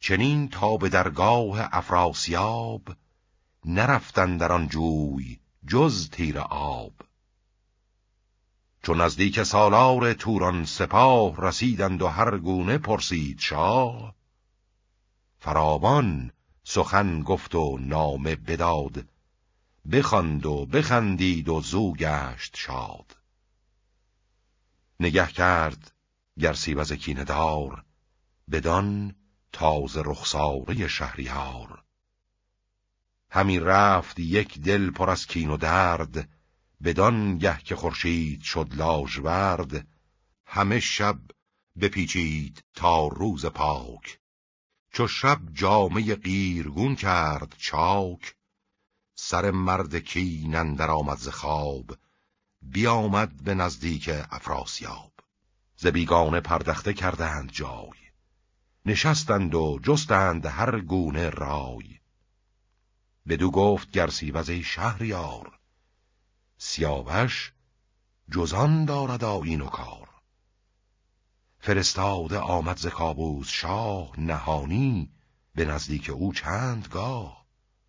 چنین تا به درگاه افراسیاب، نرفتن در آن جوی جز تیر آب. چون نزدیک سالار توران سپاه، رسیدند و هر گونه پرسید شاه. فراوان سخن گفت و نامه بداد، بخواند و بخندید و زو گشت شاد. نگه کرد گرسیوز کینه دار، بدان تازه رخساره شهریار. همی رفت یک دل پر از کین و درد، بدان گه که خورشید شد لاژورد. همه شب بپیچید تا روز پاک، چو شب جامه قیرگون کرد چاک. سر مرد کین اندر آمد ز خواب، بیامد به نزدیک افراسیاب. ز بیگانه پردخته کردند جای، نشستند و جستند هر گونه رای. بدو گفت گرسیوز ای شهریار، سیاوش جزان دارد آیین و کار. فرستاده آمد ز کاووس شاه، نهانی به نزدیک او چند گاه.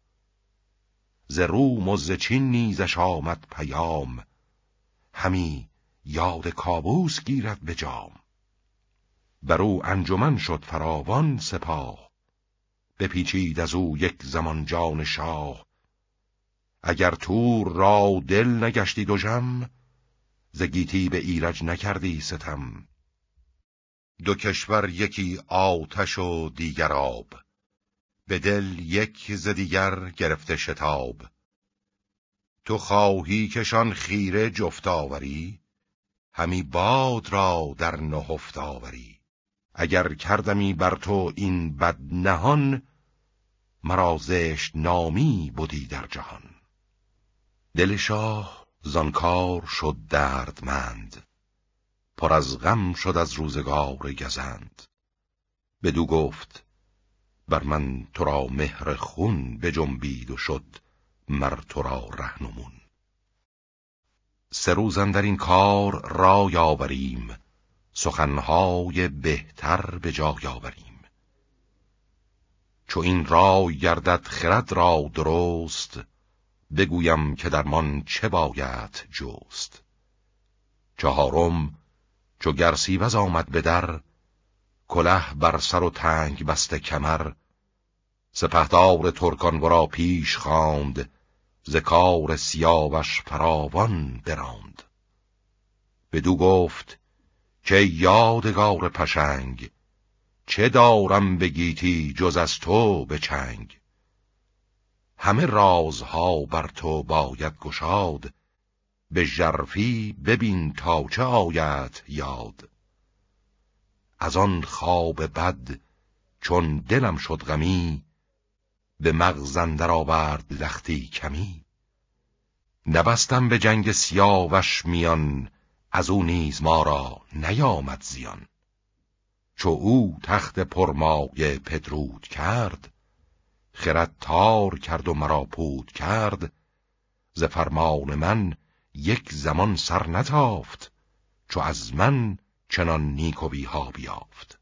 ز روم و ز چین نیزش آمد پیام، همی یاد کاووس گیرد به جام. بر او انجمن شد فراوان سپاه، بپیچید از او یک زمان جان شاه. اگر تور را دل نگشتی دژم، ز گیتی به ایرج نکردی ستم. دو کشور یکی آتش و دیگر آب، به دل یک ز دیگر گرفته شتاب. تو خواهی کشان خیره جفت آوری، همی باد را در نهفت آوری. اگر کردمی بر تو این بد نهان، مرا زشت نامی بودی در جهان. دل شاه زانکار شد دردمند، پر از غم شد از روزگار گزند. بدو گفت بر من تو را مهر خون بجنبید و شد مر تو را رهنمون. 3 روز اندر این کار رای آوریم، سخنهای بهتر به جای آوریم. چو این رای گردد خرد را درست، بگویم که درمان چه باید جست. 4 چو گرسیوز آمد به در، کله بر سر و تنگ بسته کمر. سپهدار ترکان ورا پیش خواند، ز کار سیاوش فراوان براند. بدو گفت که یادگار پشنگ، چه دارم به گیتی جز از تو به چنگ. همه رازها بر تو باید گشاد، به ژرفی ببین تا چه آید یاد. از آن خواب بد چون دلم شد غمی، به مغز اندر آورد لختی کمی. نبستم به جنگ سیاوش میان، از او نیز ما را نیامد زیان. چو او تخت پرمایه پدرود کرد، خرد تار کرد و مرا پود کرد. ز فرمان من یک زمان سر نتافت، چو از من چنان نیکویها بیافت.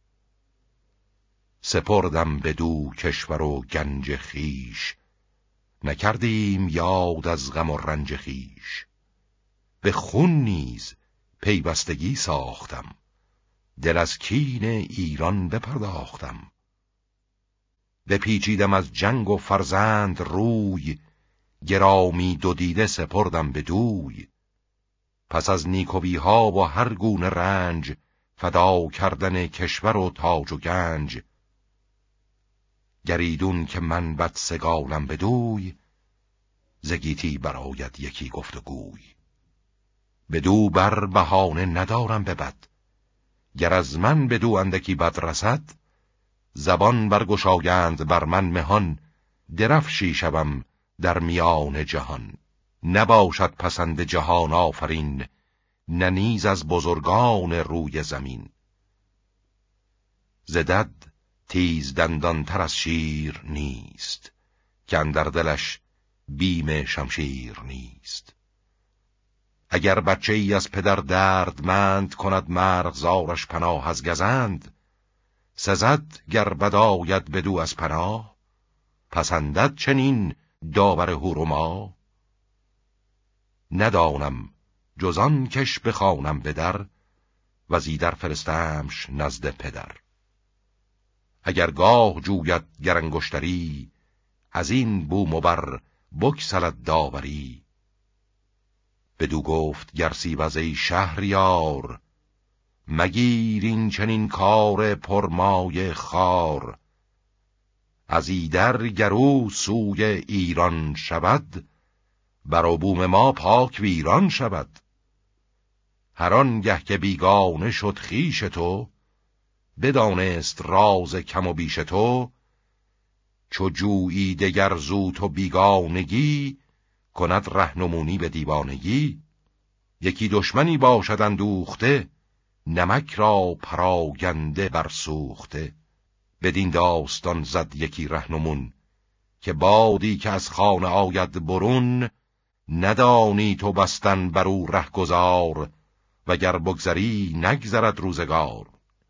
سپردم بدو کشور و گنج خیش، نکردیم یاد از غم و رنج خیش. به خون نیز پیوستگی ساختم، دل از کین ایران بپرداختم. بپیچیدم از جنگ و فرزند روی، گرامی 2 دیده سپردم بدوی. پس از نیکویها و هر گونه رنج، فدا کردن کشور و تاج و گنج. گریدون که من بدسگالم بدوی، ز گیتی برآید یکی گفت و گوی. بدو بر بهانه ندارم به بد، گر از من بدو اندکی بد رسد. زبان برگشایند بر من مهان، درفشی شوم در میان جهان. نباشد پسند جهان آفرین، نه نیز از بزرگان روی زمین. ز دد تیز دندان تر از شیر نیست، که اندر دلش بیم شمشیر نیست. اگر بچه ای از پدر دردمند، کند مرغزارش پناه از گزند. سزد گر بد آید بدو از پناه، پسندد چنین داور هور و ماه. ندانم جز آن کش بخوانم به در، وزیدر فرستمش نزد پدر. اگر گاه جوید گر انگشتری، از این بوم و بر بگسلد داوری. بدو گفت گرسیوز ای شهریار، مگیر این چنین کار پرمایه خار. از ایدر گرو سوی ایران شود، بر بوم ما پاک ویران شود. هر آنگه که بیگانه شد خویش تو، بدانست راز کم و بیش تو. چو جویی دگر زو تو بیگانگی، کند رهنمونی به دیوانگی. یکی دشمنی باشد اندوخته، نمک را پراگنده برسوخته. بدین داستان زد یکی رهنمون، که بادی که از خانه آید برون. ندانی تو بستن بر او رهگذار، وگر بگذری نگذرد روزگار.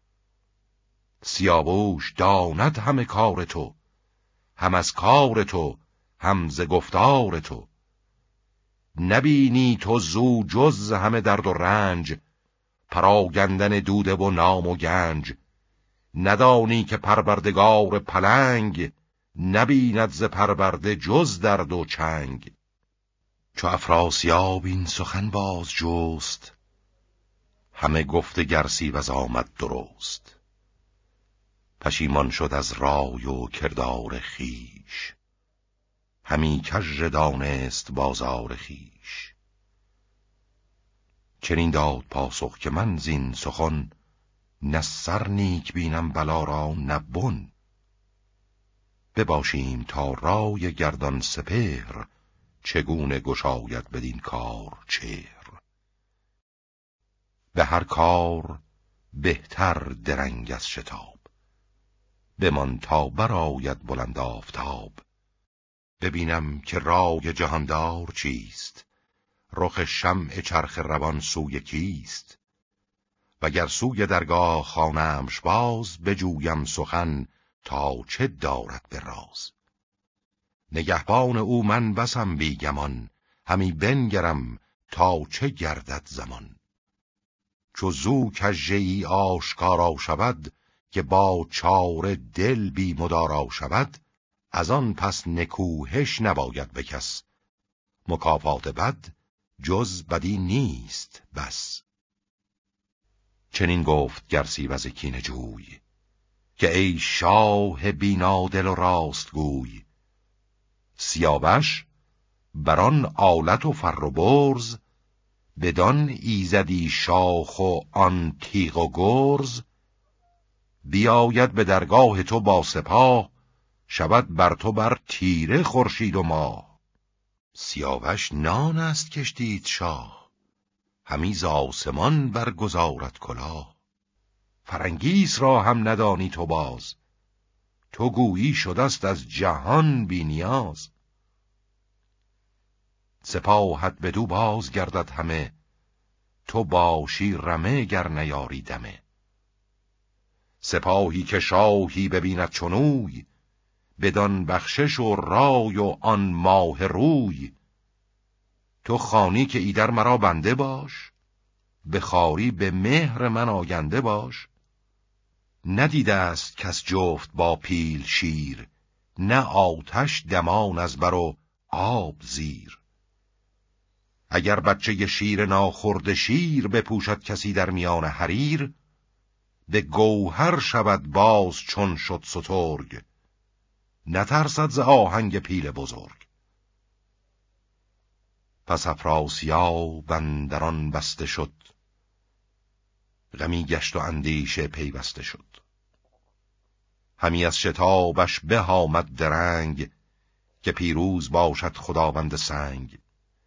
سیاووش داند همه کار تو، هم از کار تو هم ز گفتار تو. نبینی تو زو جز همه درد و رنج، پراگندن دوده و نام و گنج. ندانی که پروردگار پلنگ، نبیند ز پرورده جز درد و چنگ. چو افراسیاب این سخن باز جست، همه گفت گرسیوز آمد درست. پشیمان شد از رای و کردار خویش، همی کژ دانست بازار خویش. چنین داد پاسخ که من زین سخن، نه سر نیک بینم بلا را نه بن. بباشیم تا رای گردان سپهر، چگونه گشاید بدین کار چهر. به هر کار بهتر درنگ از شتاب، بمان تا برآید بلند آفتاب. ببینم که رای جهاندار چیست، رخ شمع چرخ روان سوی کیست. وگر سوی درگاه خانمش باز، بجویم سخن تا چه دارد به راز. نگهبان او من بسم بی گمان، همی بنگرم تا چه گردد زمان. چو زو کژه‌ای آشکارا شود، که با چاره دل بی مدارا شود. از آن پس نکوهش نباید به کس، مکافات بد جز بدی نیست بس. چنین گفت گرسیوز کینه جوی، که ای شاه بینادل و راستگوی. سیاوش بران آلت و فر و برز، بدان ایزدی شاخ و آن تیغ و گرز. بیاید به درگاه تو با سپاه، شود بر تو بر تیره خورشید و ماه. سیاوش نان است کشتید شاه، همی ز آسمان برگزارد کلاه. فرنگیس را هم ندانی تو باز، تو گویی شدست از جهان بی نیاز. سپاهت بدو باز گردد همه، تو باشی رمه گر نیاری دمه. سپاهی که شاهی ببیند چنوی، بدان بخشش و رای و آن ماه روی. تو خانی که ایدر مرا بنده باش، به خواری به مهر من آگنده باش. ندیده است کس جفت با پیل شیر، نه آتش دمان از بر و آب زیر. اگر بچه شیر ناخورده شیر، بپوشد کسی در میان حریر. به گوهر شود باز چون شد سترگ، نترسد ز آهنگ پیل بزرگ. پس افراسیاب اندر آن بسته شد، غمی گشت و اندیشه پیوسته شد. همی از شتابش به آمد درنگ، که پیروز باشد خداوند سنگ.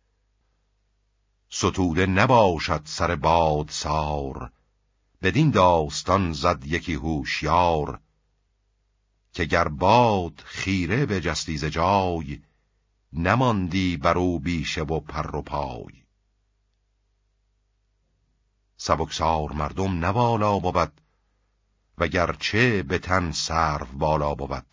ستوده نباشد سر باد سار، بدین داستان زد یکی هوشیار. که گر باد خیره به جستی ز جای، نماندی برو بیشه و پر و پای. سبکسار مردم نوالا بود، وگرچه به تن سرو بالا بود.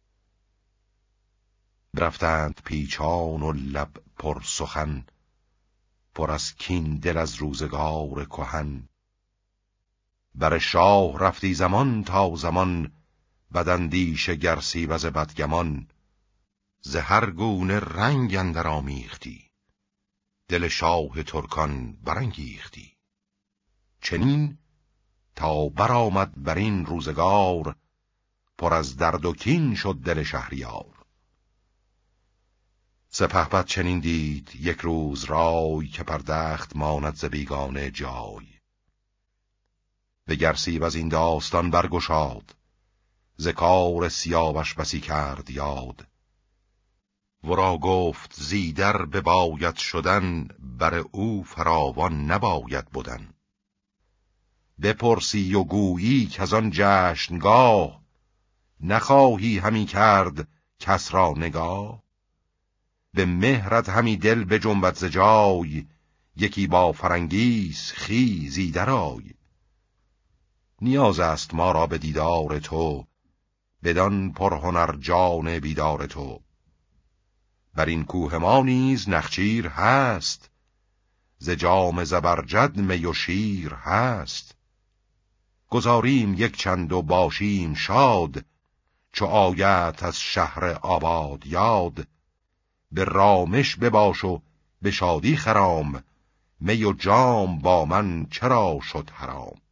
برفتند پیچان و لب پر سخن، پر از کین دل از روزگار کهن. بر شاه رفتی زمان تا زمان، بداندیش گرسیوز بدگمان. ز هر گونه رنگ اندر آمیختی، دل شاه ترکان برانگیختی. چنین تا برآمد بر این روزگار، پر از درد و کین شد دل شهریار. سپهبد چنین دید یک روز رای، که پردخت ماند ز بیگانه جای. به گرسیوز این داستان برگشاد، ز کار سیاوش بسی کرد یاد. ورا گفت زیدر بباید شدن، بر او فراوان نباید بودن. بپرسی و گویی که از آن جشنگاه، نخواهی همی کرد کس را نگاه. به مهرت همی دل به جنبت ز جای، یکی با فرنگیس خیزی درآی. نیاز است ما را به دیدار تو، بدان پرهنر جان بیدار تو. بر این کوه ما نیز نخچیر هست، ز جام زبرجد می و شیر هست. گذاریم یک چند و باشیم شاد، چو آیت از شهر آباد یاد. به رامش بباش و به شادی خرام، می و جام با من چرا شد حرام.